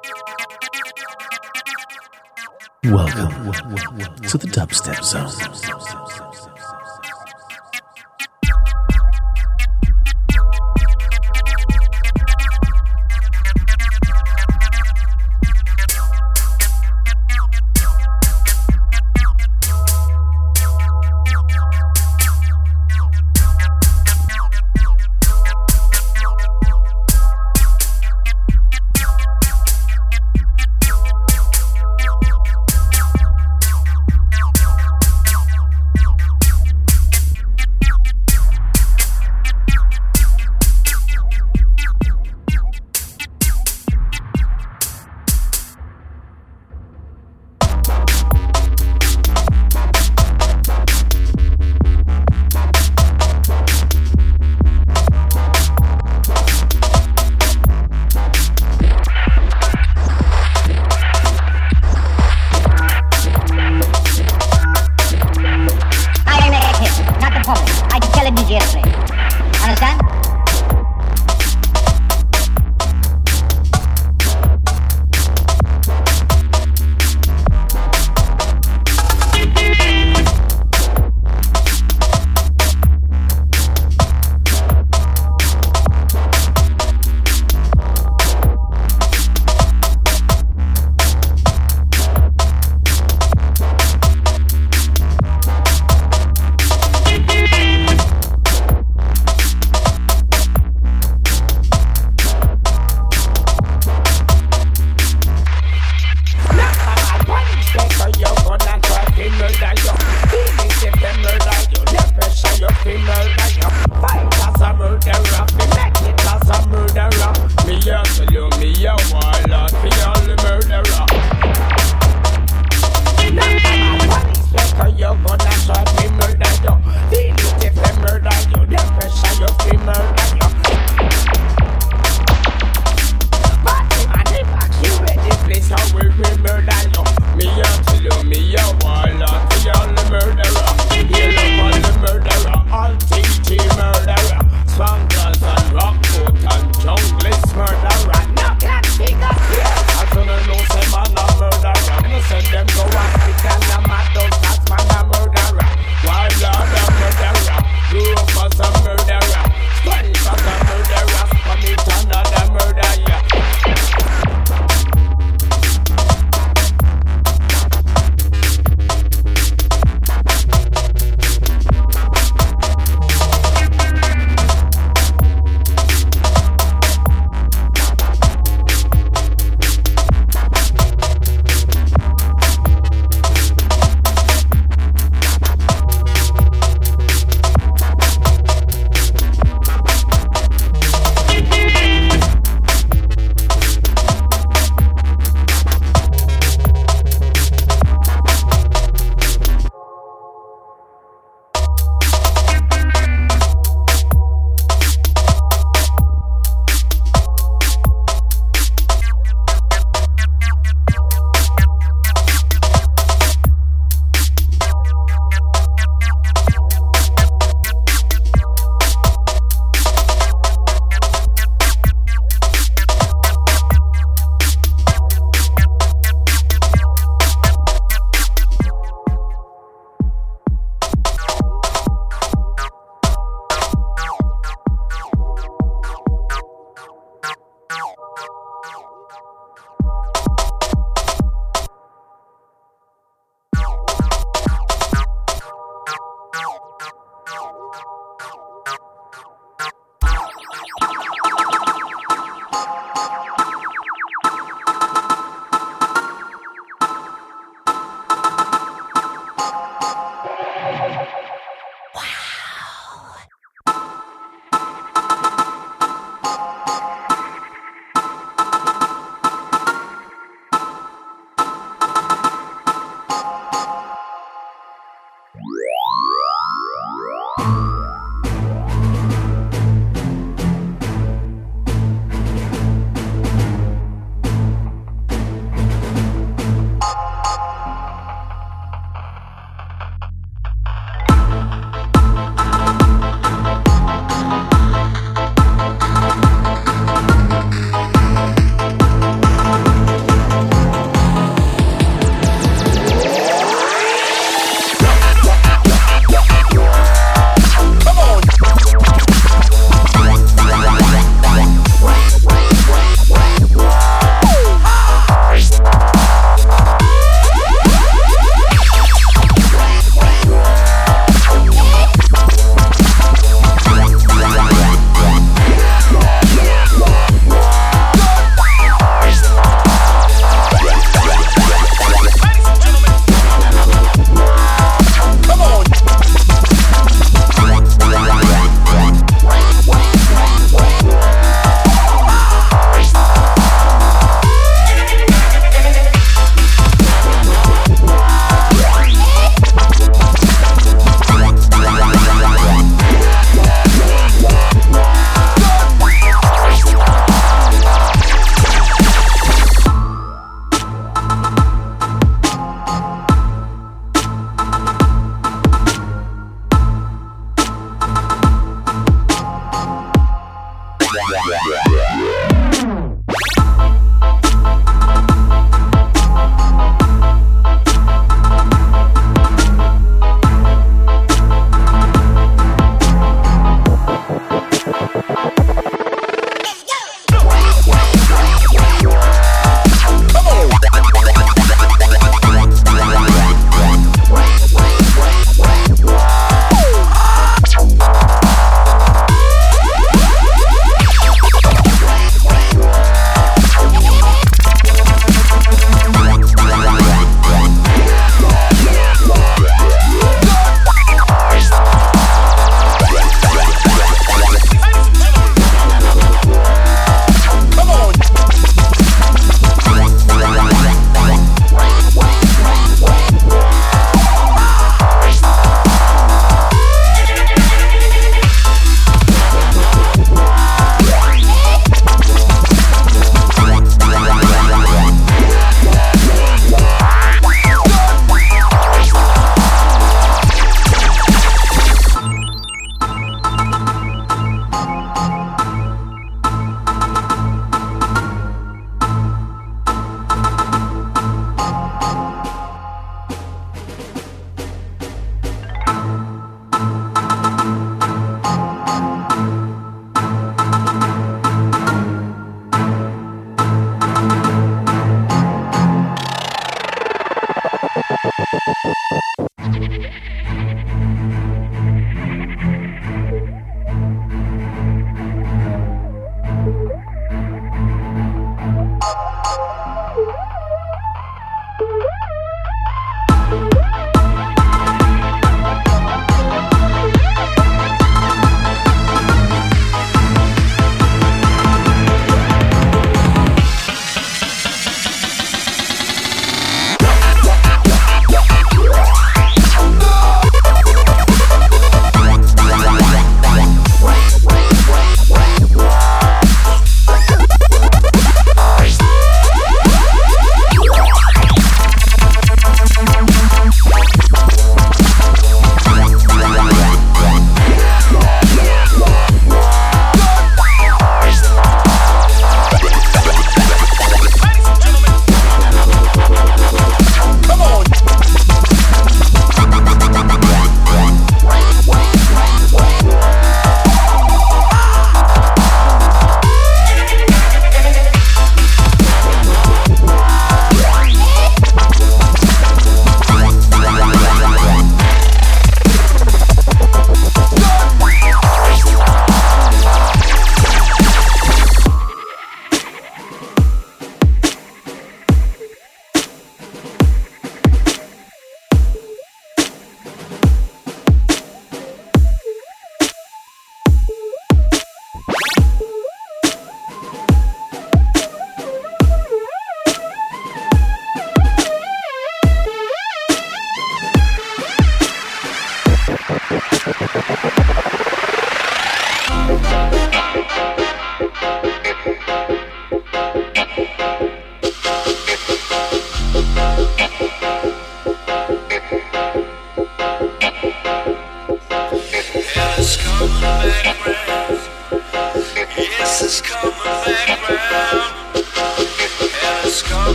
Welcome to the Dubstep Zone.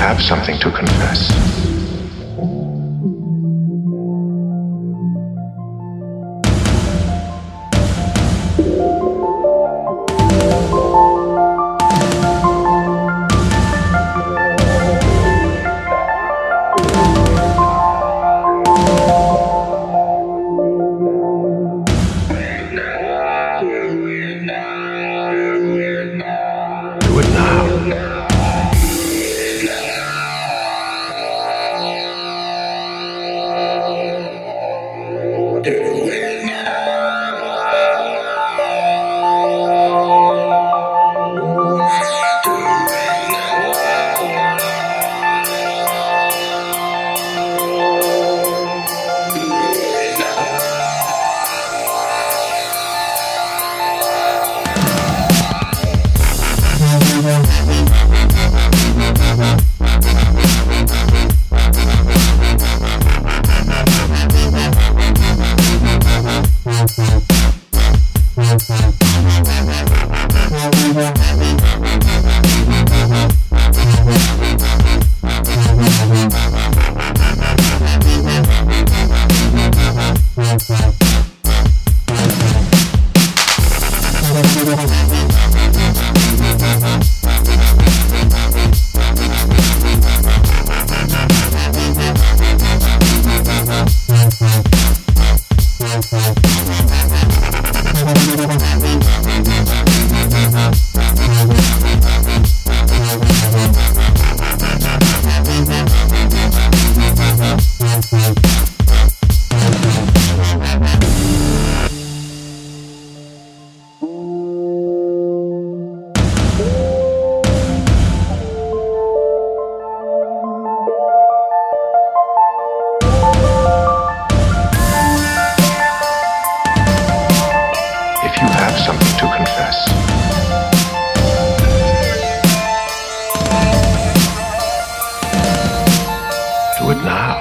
have something to confess, do it now. If you have something to confess, do it now.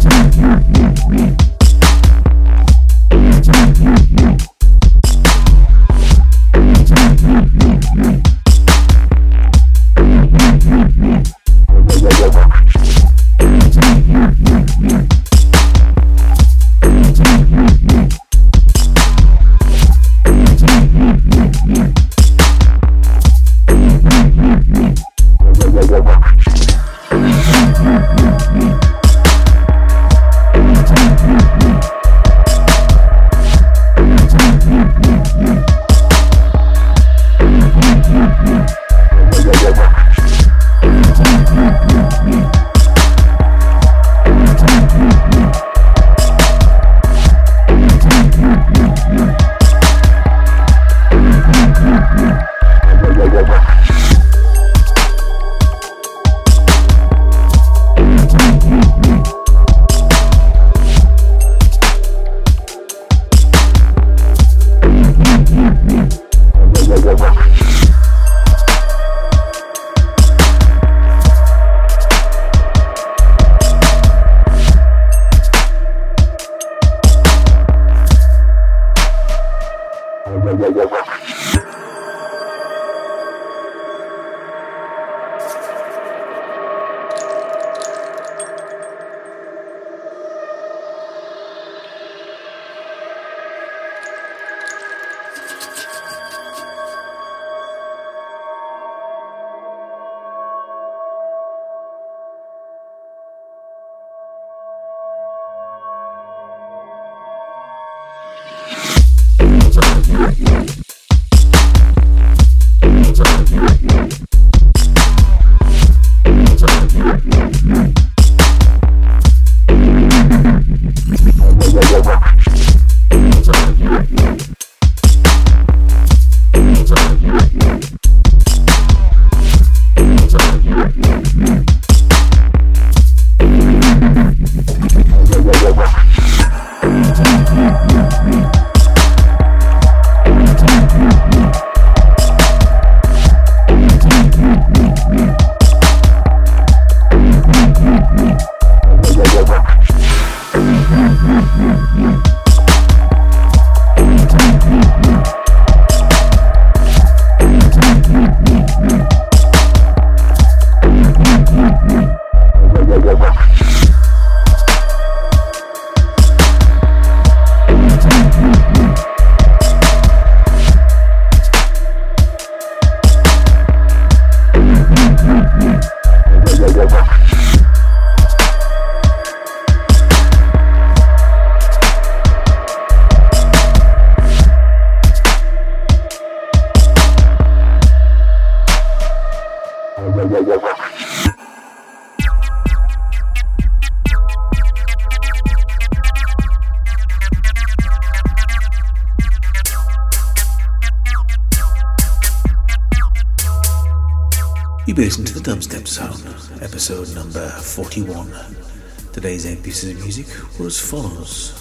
You've listened to the Dubstep Zone, episode number 41. Today's 8 pieces of music were as follows.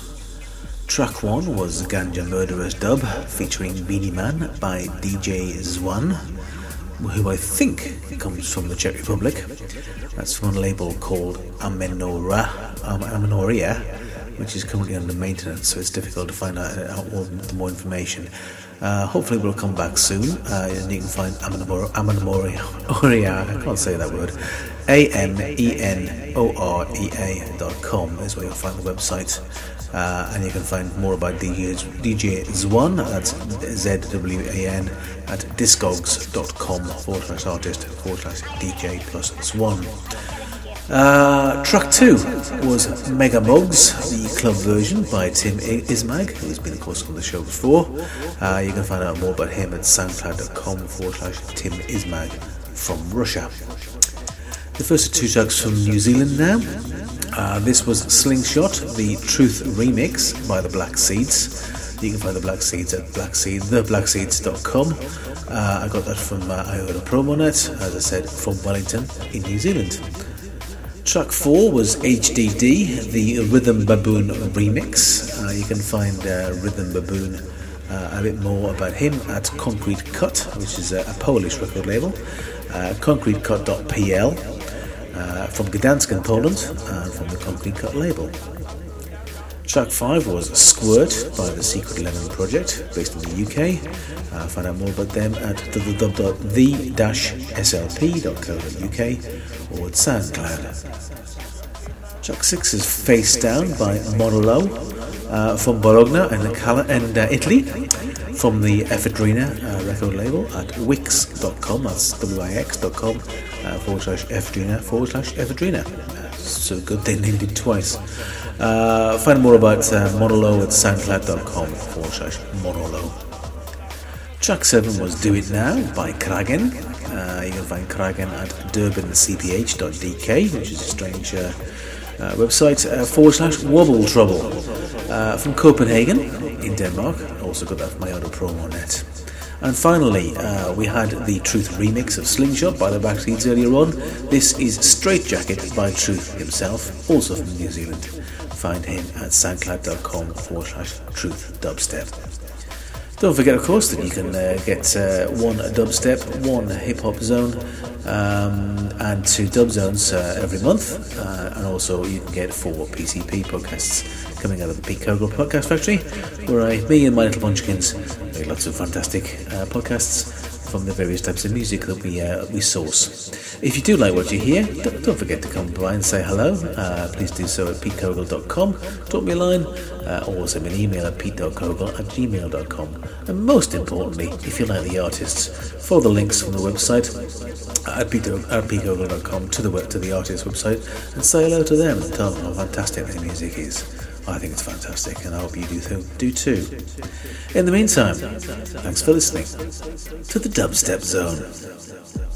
Track 1 was Ganja Murderers Dub featuring Beanie Man by DJ Zwan, who I think comes from the Czech Republic. That's from a label called Amenoria, which is currently under maintenance, so it's difficult to find out all the more information. Hopefully we'll come back soon, and you can find Amenoria, I can't say that word, AMENOREA.com is where you'll find the website, and you can find more about DJ Zwan, that's ZWAN, at discogs.com/artist/DJ plus Zwan. Track 2 was Mega Mugs, the club version by Tim Ismag, who's been of course on the show before. You can find out more about him at soundcloud.com/Tim Ismag from Russia. The first 2 tracks from New Zealand now. This was Slingshot, the Truth remix by the Black Seeds. You can find the Black Seeds at theblackseeds.com. I got that from Iota Promonet, as I said, from Wellington in New Zealand. Track 4 was HDD, the Rhythm Baboon remix. You can find Rhythm Baboon, a bit more about him at Concrete Cut, which is a Polish record label, concretecut.pl. from Gdansk in Poland and from the Concrete Cut label. Track 5 was Squirt by the Secret Lemon Project, based in the UK. Find out more about them at the-slp.co.uk or at SoundCloud. Track 6 is Face Down by Monolo from Bologna and Italy, from the Ephedrina record label at wix.com, that's wix.com /Ephedrina. So good they named it twice. Find more about Monolo at soundcloud.com /Monolo. Track 7 was Do It Now by Kragen. You can find Kragen at durbancph.dk, which is a strange website, /Wobble Trouble from Copenhagen in Denmark. Also got that from my other promo net. And finally, we had the Truth remix of Slingshot by the Backseeds earlier on. This is Straight Jacket by Truth himself, also from New Zealand. Find him at soundcloud.com /Truth Dubstep. Don't forget, of course, that you can get one dubstep, one hip-hop zone, and 2 dub zones every month. And also you can get 4 PCP podcasts coming out of the Pete Kogel Podcast Factory, where me and my little munchkins make lots of fantastic podcasts from the various types of music that we source. If you do like what you hear, don't forget to come by and say hello. Please do so at petekogel.com. Drop me a line, or send me an email at pete.kogel@gmail.com. And most importantly, if you like the artists, follow the links from the website at petekogel.com to the artist website and say hello to them and tell them how fantastic their music is. I think it's fantastic, and I hope you do too. In the meantime, thanks for listening to the Dubstep Zone.